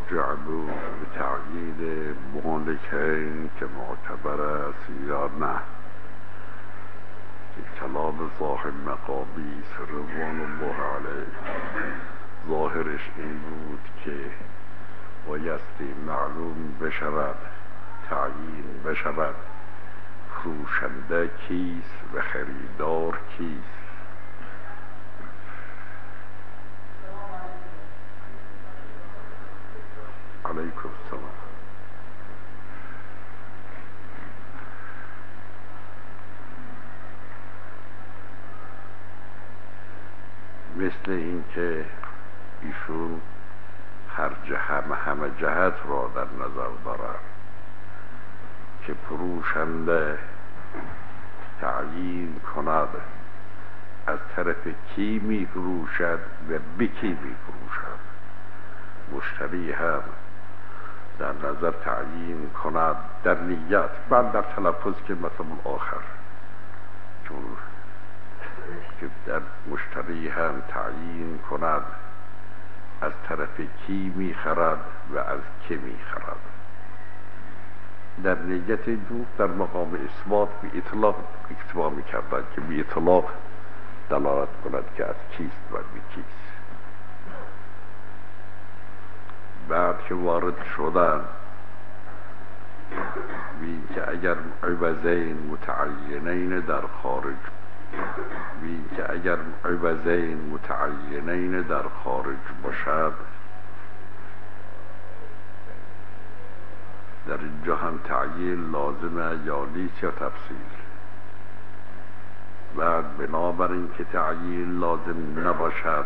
راجعوا به تعیین مالکین که معتبر است یا نه، که کلام صاحب مقامی رضوان الله علیه ظاهرش این بود که بایستی معلوم بشود، تعیین بشود فروشنده کیست و خریدار کیست. علیکم السلام. مثل این که ایشون همه جهت را در نظر دارند که فروشنده تعیین کند از طرف کی می فروشد و به کی می فروشد، مشتری هم در نظر تعیین کند در نیت، بعد در تلفظ که مثلا آخر، چون که در مشتری هم تعیین کند از طرف کی می خرد و از کی می خرد. در نیت دو در مقام اثبات به اطلاق اکتفا می کردن که به اطلاق دلالت کند که از کیست و به کیست. بعد که وارد شدن بین که اگر عوضین متعینین در خارج در خارج باشد، در اینجا هم تعیین لازمه یا نیست یا تفصیل. بعد بنابراین که تعیین لازم نباشد،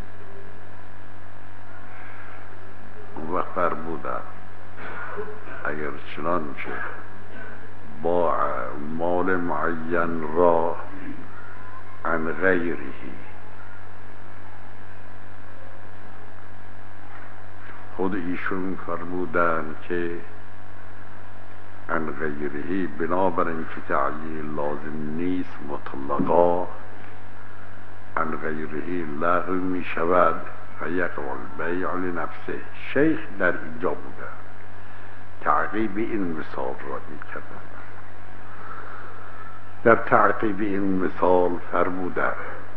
اون وقت فرمودن اگر چنانچه با مال معین را عن غیره، خود ایشون فرمودن که عن غیره بنابراین که تعیین لازم نیست مطلقا، عن غیره لغو می شود و یقع البیع لنفسه. شیخ در اینجا بوده تعقیب این مثال را می کردن. در تعقیب این مثال فرموده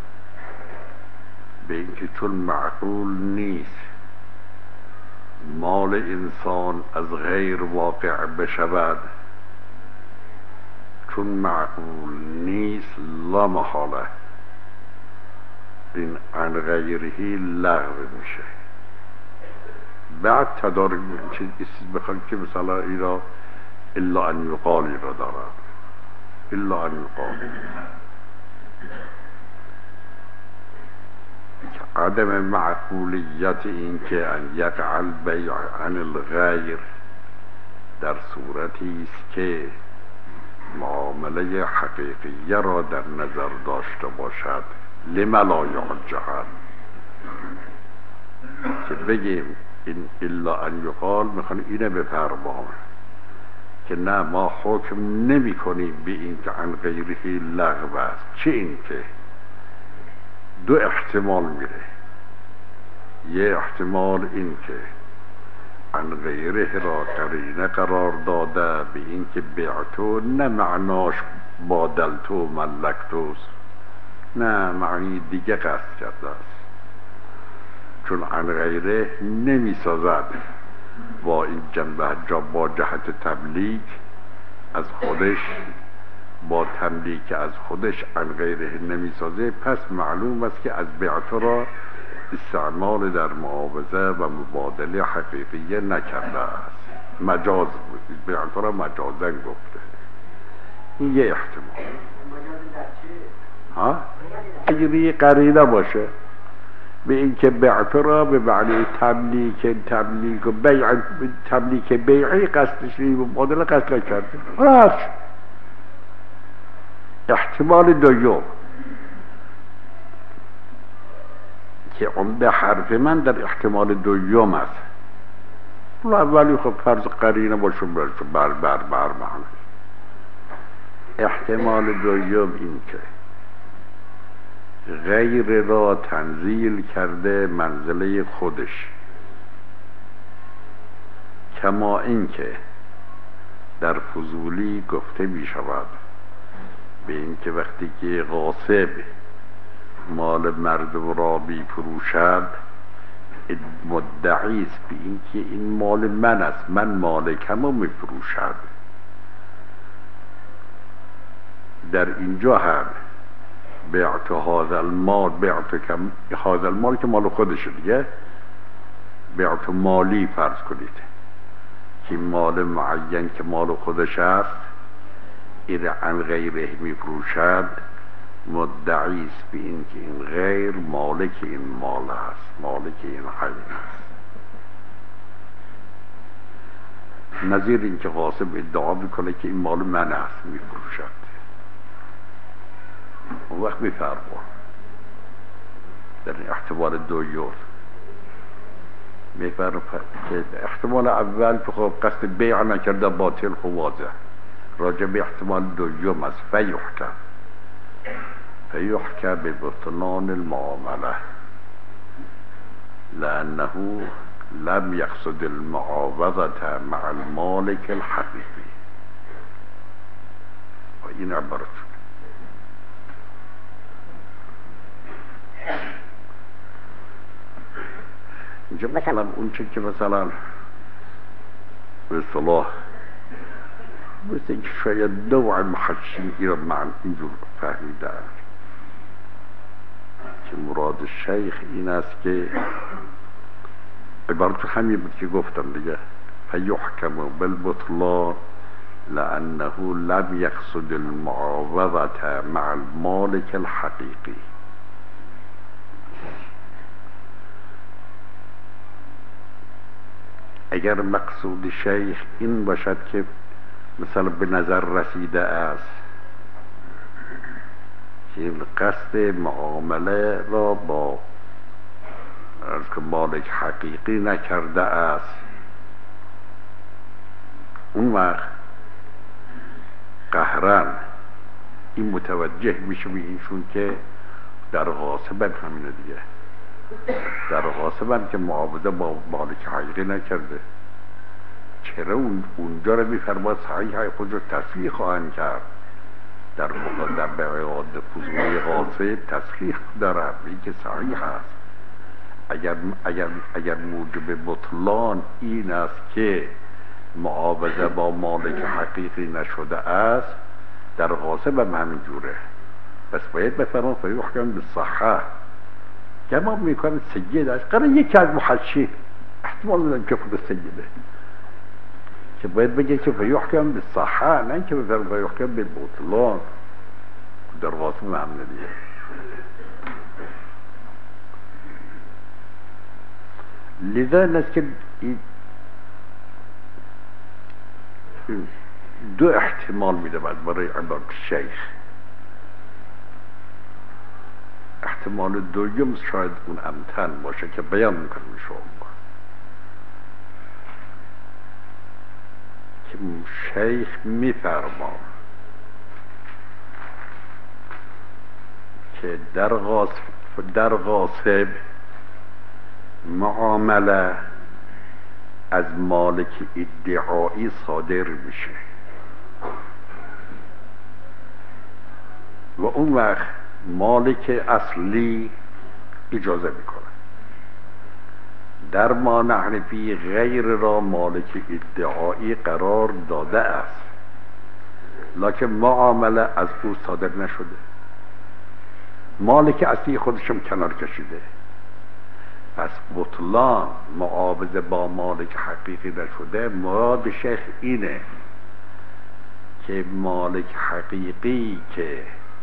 به اینکه چون معقول نیست مال انسان از غیر واقع بشود، چون معقول نیست لا محاله این عن غیره لغو میشه. بعد تدارک بخواد که مثلا اینا الا ان یقالی را دارن، الا ان یقالی عدم معقولیت این که ان یقع البیع عن الغیر در صورتی است که معامله حقیقیه را در نظر داشته باشد. لما لا یعجل، که بگیم این الا ان یقال میخوان اینه بفرمایم که نه ما حکم نمی کنیم به این که عن غیره لغو است. چه این که دو احتمال میره، یه احتمال این که عن غیره را قرینه قرار داده به این که بیعتو نه معناش بادلتو ملکتوست، نه معنی دیگه قصد کرده است، چون عن غیره نمی سازد با این جنبه با جهت تملیک از خودش، با تملیک از خودش عن غیره نمی سازه. پس معلوم است که از بیعت را استعمال در معاوضه و مبادله حقیقیه نکرده است، مجاز بود، بیعت را مجازن گفته. این یه احتمال. اگه قرینه باشه به این که بیعت را به معنی تملیک و بیع، تملیک بیعی قصدش نیست، مبادله قصد نکرده. احتمال دوم که عمده حرف من در احتمال دوم است، اولی خب فرض قرینه باشه بر معنی. احتمال دوم این که غیر را تنزیل کرده منزله خودش، کما اینکه در فضولی گفته می شود به اینکه وقتی که غاصب مال مردم را می فروشد مدعی است به اینکه این مال من است، من مالکم را می فروشد. در اینجا هم بعت هذا المال، هذا المال که مال خودشه دیگه، بعت مالی فرض کنید که مال معین که مال خودش است این عن غیره می فروشد، مدعی است به این که این غیر مالک این مال است، مالک این عین است. نظیر این که غاصب ادعا میکنه که این مال من است می فروشد. اون وقت میفرمون در احتمال دویور میفرمون که احتمال اول که خب قصد بیع نکرده باطل خب واضح، راجع به احتمال دویم است. فیحکم ببطلان المعامله لانه لم یقصد المعاوضه مع المالک الحقیقی. و این عبارت اینجا مثلا اون چه که مثلا به اصطلاح مثل اینکه شاید نوع محشین این را معنی اینجور فهمیده که مراد شیخ این است که عبارت همین بود که گفتم دیگه، فیحکم بالبطلان لانه لم یقصد المعاوضه مع المالک الحقیقی. اگر مقصود شیخ این باشد که مثلا به نظر رسیده است که قصد معامله را با مالک حقیقی نکرده است، اون وقت قهرن این متوجه میشه به اینشون که در غاصب هم همینه دیگه، در غاصب هم که معاوضه با مالک حقیقی نکرده. چرا اونجا رو میفرماد صحیح خود رو تصحیح خواهند کرد. در بیعات فضولی غاصب تصحیح داره، این که صحیح است. اگر موجب بطلان این است که معاوضه با مالک حقیقی نشده است، در غاصب هم همین جوره. بس باید بفرمان فیحکم بالصحه. جمع میکنه سید است، قرار یکی از محشی احتمال میدن که خود سیده که باید بگه که فیحکم بالصحه، نه که بفرمان فیحکم بالبطلان. در غاصب هم ندیه. لذا است که دو احتمال میده برای عبارت شیخ. احتمال دویم شاید اون امتن باشه که بیان میکنم شما که شیخ میفرما که در غاصب معامله از مالک ادعایی صادر میشه و اون وقت مالک اصلی اجازه میکنه. در ما نحنفی غیر را مالک ادعایی قرار داده است، لکن معامله از او صادر نشده، مالک اصلی خودشم کنار کشیده. پس بطلان معاوضه با مالک حقیقی نشده. مراد شیخ اینه که مالک حقیقی که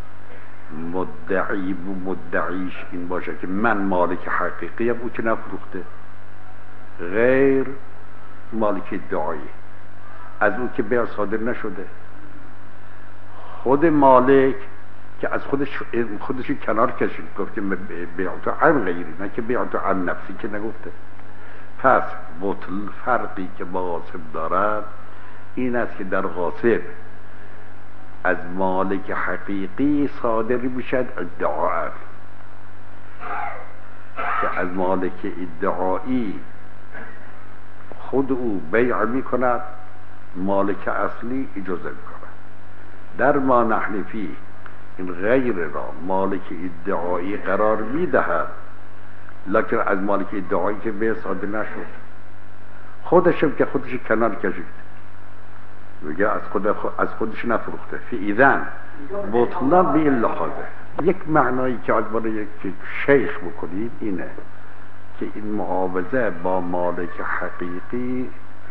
مدعیش این باشه که من مالک حقیقی هم او که نفروخته، غیر مالک ادعایی از او که بیع صادر نشده، خود مالک که از خودش کنار کشید، گفته بیعتو عن غیری، نه که بیعتو عن نفسی که نگفته. پس بطل فرقی که با غاصب دارد این است که در غاصب از مالک حقیقی صادر میشد ادعا، که از مالک ادعایی خود او بیع می کند، مالک اصلی اجازه می کند. در ما نحن فیه این غیر را مالک ادعایی قرار می دهد، لکن از مالک ادعایی که به صادر نشد، خودشم که خودش کنار کشید، میگه از خودش نفروخته. فی اذن بطلان به این لحاظه. یک معنایی که از برای یک شیخ بکنید اینه که این معاوضه با مالک حقیقی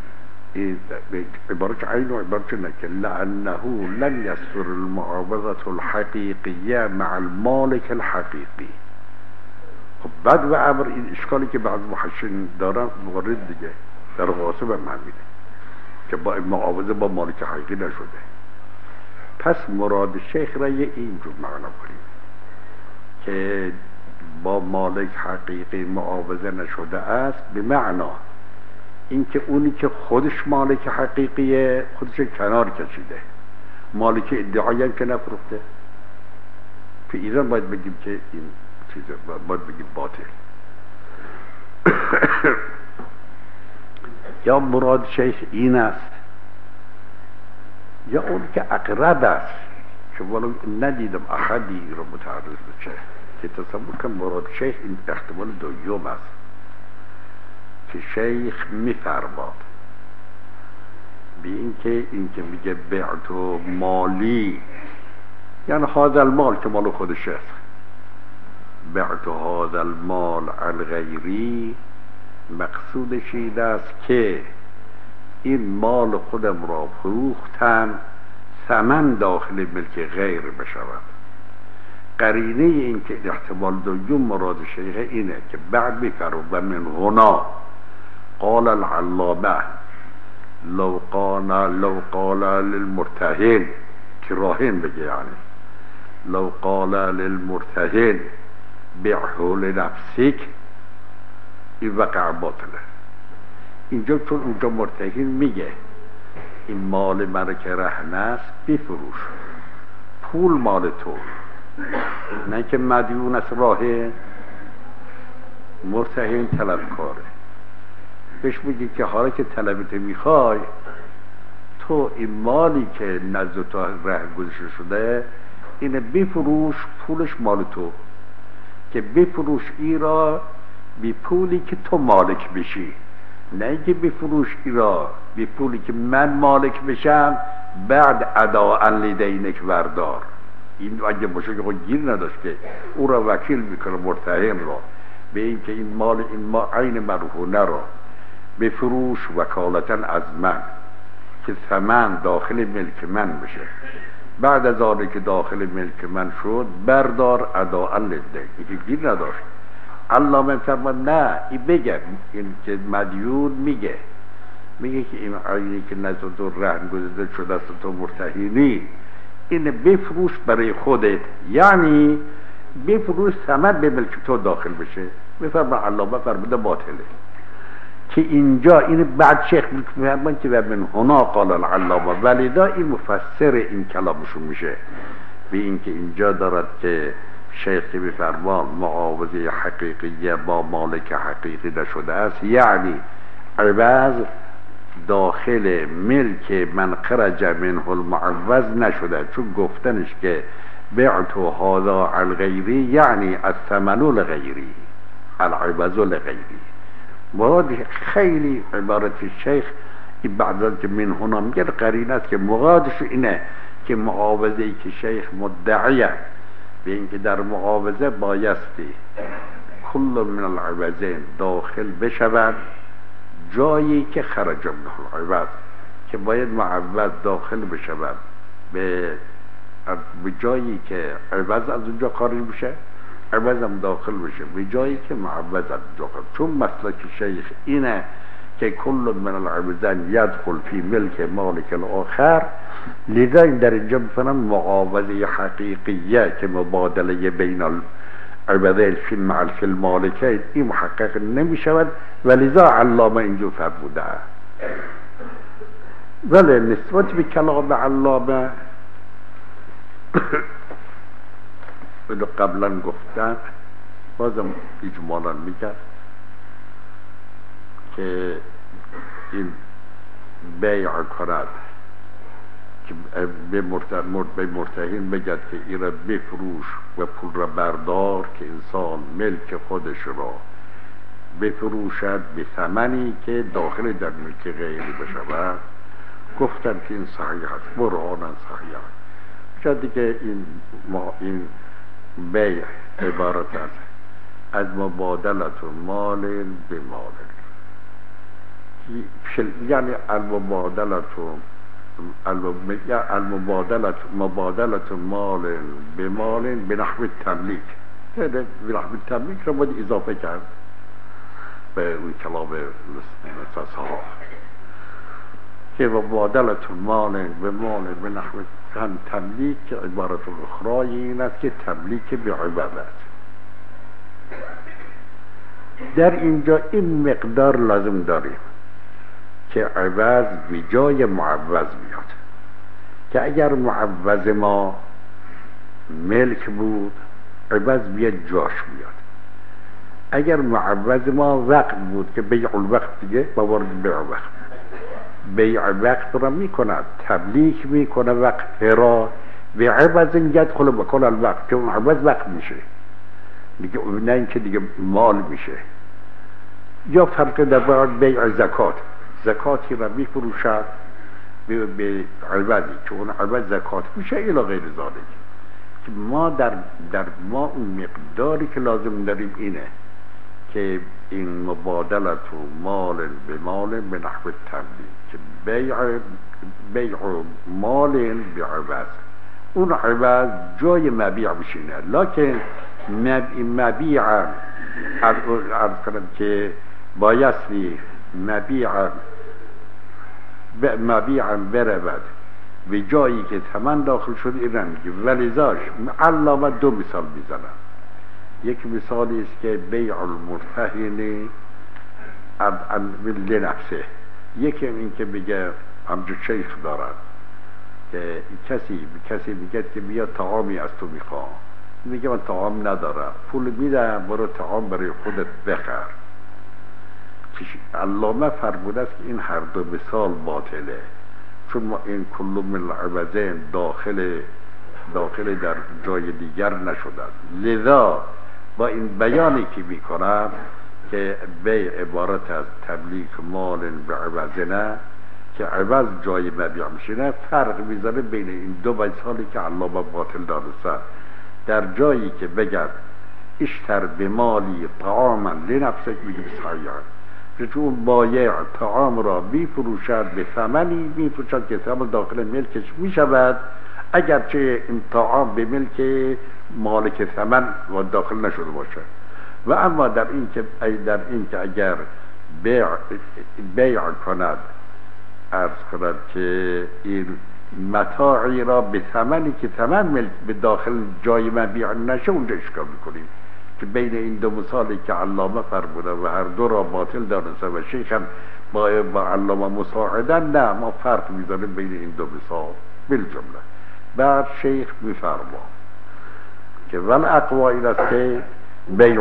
عبارت عین و عبارت نکه لأنه لن يصر المعاوضة الحقیقیه مع المالک الحقیقی. خب بعد و امر این اشکالی که بعض محشرین دارن مورد دیگه در واسه به من میده که با معاوضه با مالک حقیقی نشده. پس مراد شیخ را یه اینجور معنا کنیم که با مالک حقیقی معاوضه نشده است، به معنا اینکه اونی که خودش مالک حقیقیه خودش کنار کشیده، مالک ادعایی هم که نفروخته. به ایران باید بگیم که این چیزه باید بگیم باطل. یا مراد شیخ این است یا اون که اقرب است که ولو ندیدم احدی رو متعرض بشه که تصور کن مراد شیخ این احتمال دوم است که شیخ میفرماد به اینکه میگه بعت مالی، یعنی هذا المال که مال خودش است، بعت هذا المال عن غیری، مقصودش این است که این مال خودم را فروختم ثمن داخل ملک غیر بشود. قرینه این که احتمال دوم مراد شیخ اینه که بعد بفرو و من هنا قال العلامه لو قال للمرتهن که راهن بگه، یعنی لو قال للمرتهن بعه لنفسک این وقع باطله. اینجا چون اونجا مرتهن میگه این مال من که رهن است بفروش، پول مال تو، نه که مدیون از راه مرتهن طلبکاره. بهش میگه که حالا که طلبت میخوای تو این مالی که نزد تو ره گذاشته شده اینه بفروش، پولش مال تو، که بفروش ای را بی پولی که تو مالک بشی، نه اینکه بفروش ای را بی پولی که من مالک بشم بعد اداء لدینک وردار. این اگه باشه که خود گیر نداشت که او را وکیل میکنه مرتهن را به اینکه این مال عین مرهونه را بفروش وکالتا از من که ثمن داخل ملک من بشه، بعد از آنه که داخل ملک من شد بردار اداء لدین. اینکه گیر نداشت. علامه فرمان نه این بگه، این که مدیون میگه که این عینی که نزد تو رهن گذاشته شده است تو مرتهنی، اینه بفروش برای خودت، یعنی بفروش ثمن به ملک تو داخل بشه. بفرمان علامه فرموده باطله که اینجا این بعد شیخ میفرمان که من هنا قال العلامه، ولذا این مفسر این کلامشون میشه به این که اینجا دارد که شیخ میفرمان معاوضه حقیقیه با مالک حقیقی نشده است، یعنی عوض داخل ملک من خرج منه المعوض نشده، چون گفتنش که بعت هذا عن غیری یعنی الثمن لغیری العوض لغیری. مراد خیلی عبارت شیخ این بعد که من هنا میگه قرینه است که مرادش اینه که معاوضه ای که شیخ مدعیه به اینکه در معاوضه بایستی کل من العوضین داخل بشود جایی که خرج منه العوض، که باید معوض داخل بشود به جایی که عوض از اونجا خارج بشه، عوض هم داخل بشه به جایی که معوض از اونجا خارج. چون مسلک شیخ اینه که کل من العوضین یدخل فی ملک مالک الاخر، لذا این در اینجا بفرم معاوضه حقیقیه که مبادله بین العوضین فی المالکین این محقق نمی شود، ولذا علامه اینجا فرموده. ولی نسبت به کلام علامه اینو قبلا گفتن، بازم اجمالا میگن که این بیع کند که به مرتهن بگد که این را بفروش و پول را بردار که انسان ملک خودش را بفروشد به ثمنی که داخل در ملک غیری بشود. گفتن که این صحیح است، برهانا صحیح است. شاید دیگه این بیع عبارت است از مبادلت مال به مال، یعنی مبادلت مال به مال به نحو تملیک. به نحو تملیک را باید اضافه کرد به اون کلام صحاح که مبادلت مال به مال به نحو تملیک عبارت اخرای این است که تملیک به عوض است. در اینجا این مقدار لازم داریم که عوض به جای معوض بیاد، که اگر معوض ما ملک بود عوض بیاد جاش بیاد. اگر معوض ما وقت بود که بیع الوقت دیگه باورد بیع وقت، بیع وقت را میکند، تملیک میکنه وقت را به عوض یدخل بکل الوقت، که اون عوض وقت میشه دیگه، نه اینکه دیگه مال میشه. یا فرق در بیع زکاتی را میفروشد به عوضی که اون عوض زکات میشه الی غیر ذالک. که ما در ما اون مقداری که لازم داریم اینه که این مبادلت و مال به مال به نحو تملیک، که بیع مال به عوض، اون عوض جای مبیع بشینه. لکن مبیع عرض کنم که بایستی مبیعا برود به جایی که ثمن داخل شد. این رنگی ولیزاش علامه دو مثال میزنم. یک مثالی است که بیع المرتهن لنفسه، یکی این که بگه همجا شیخ دارد که کسی میگه که بیا طعامی از تو میخوام، میگه من طعام ندارم، پول میدم برو طعام برای خودت بخر. علامه فرموده است که این هر دو مثال باطله، چون ما این کل من العوضین داخل در جای دیگر نشدن. لذا با این بیانی که میکنم که بیع عبارت از تملیک مال به عوض نه، که عوض جای مبیع میشینه، فرق میذاره بین این دو مثالی که علامه باطل دانسته. در جایی که بگد اشتر به مالی طعاما لنفسک میگه صحیح، چون بایع طعام را میفروشد به ثمنی میفروشد که ثمن داخل ملکش میشود، اگرچه این طعام به ملک مالک ثمن و داخل نشده باشد. و اما در این که اگر بیع کند، عرض کند که این متاعی را به ثمنی که ثمن ملک به داخل جای مبیع نشه، اونجا اشکال میکنیم. که بین این دو مثالی که علامه فرموده و هر دو را باطل دانسته و شیخ هم با علامه مساعدن، نه ما فرق میذاریم بین این دو مثال بالجمله. بعد شیخ میفرما که ول اقوا این است که بیع،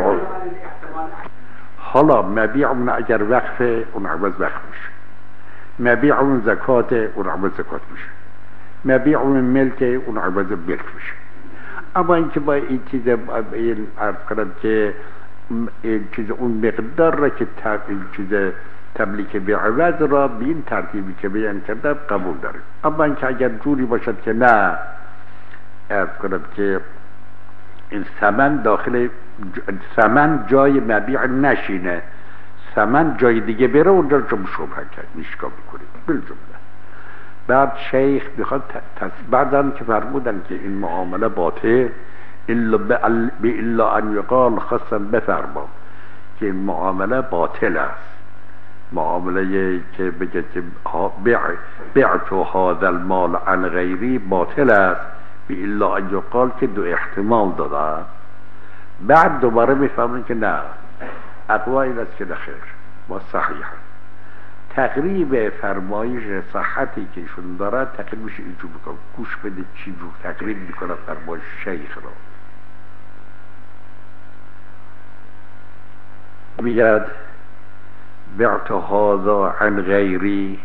حالا مبیع اون اگر وقفه اون عوض وقف میشه، مبیع اون زکات اون عوض زکات میشه، مبیع اون ملک اون عوض ملک میشه. اما اینکه با این چیز عرض کنم که این چیز اون مقدار را که این چیز تملیک به عوض را به این ترتیبی که بیان کردم قبول داریم. اما اینکه اگر جوری باشد که نه، عرض کنم که این ثمن داخل ثمن جای مبیع نشینه، ثمن جای دیگه بره، اونجا رو شبهه کرد میشکا میکنیم بالجمله. بعد شیخ میخواد بعدن که فرمودن که این معامله باطل الا ان یقال خاصا بفرما که این معامله باطل است، معامله که بگه که بعت هذا المال عن غیری باطل است، الا ان یقال که دو احتمال داده. بعد دوباره میفهمن که نه، اقوا این است که نخیر با صحیح. تقریب فرمایش صحتی که ایشون دارد تقریبش اینجور بکنم، گوش بده چی جور تقریب میکنه فرمایش شیخ را. میگرد بعت هذا عن غیری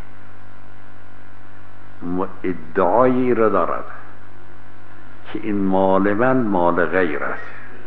ادعایی را دارد که این مال من مال غیر است،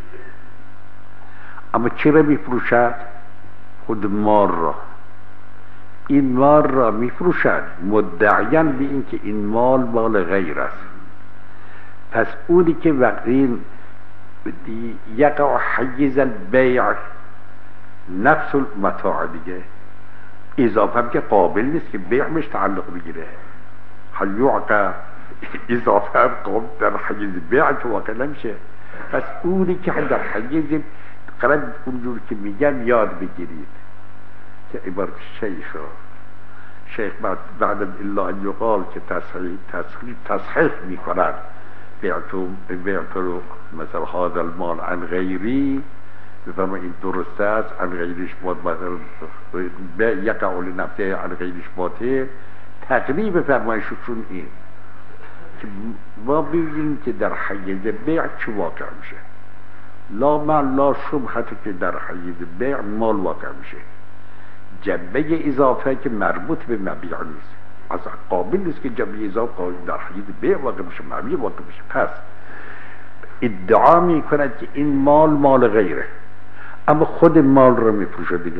اما چرا میفروشد؟ خود مال را، این مال را میفروشد مدعیاً به این که این مال غیر است. پس اونی که وقتی یقع حیز البیع نفس المتاع دیگه، اضافه هم که قابل نیست که بیع مش تعلق بگیره، هل یعقع اضافه هم قابل در حیز بیع که واقع نمیشه. پس اونی که در حیز قرار اونجور که میگم یاد بگیرید که عبارت شیخ بعد الا ان یقال که تصحیح میکنن بیعتو مثلا هذا المال عن غیری، بفرما این درست است، عن غیرش مثلا یقع لنفسه عن غیرش باطل، تقریب فرمایششون این که ما ببینیم که در حیز بیع چه واقع میشه. لا من لا شبهت که در حیز بیع مال واقع میشه، جنبه اضافه که مربوط به مبیع نیست، اصلا قابل نیست که جنبه اضافه در حیز بیع واقع میشه، مبیع واقع میشه. پس ادعا میکند که این مال غیره، اما خود مال رو میفروشه دیگه،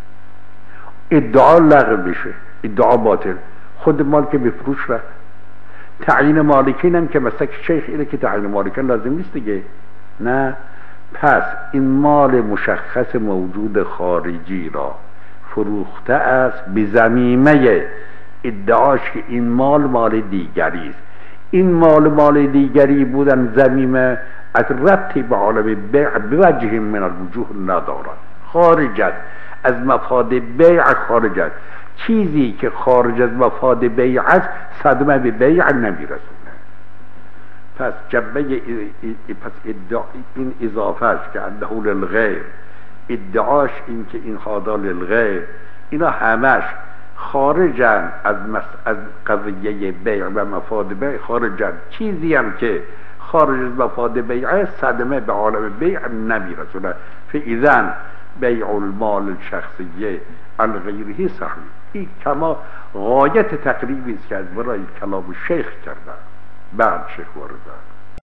ادعا لغو میشه، ادعا باطل، خود مال که بفروش رفت. تعیین مالکین هم که مثلا شیخ اینه که تعیین مالکین لازم نیست دیگه، نه. پس این مال مشخص موجود خارجی را فروخته است به ضمیمه ادعاش که این مال دیگری است. این مال دیگری بودن ضمیمه از ربطی به عالم بیع به وجه من الوجوه ندارد، خارجت از مفاد بیع، خارجت چیزی که خارج از مفاد بیع است صدمه به بیع نمیرسونه. پس جنبه این اضافهش که انه للغیر، ادعاش این که این هذا للغیر، اینا همش خارجن از قضیه بیع و مفاد بیع، خارجن. چیزی هم که خارج از مفاد بیع صدمه به عالم بیع نمیرسونه. فاذا بیع المال الشخصیه عن غیره صحیح. این کما غایت تقریبی است که از برای کلام شیخ کردن. بعد شیخ وارد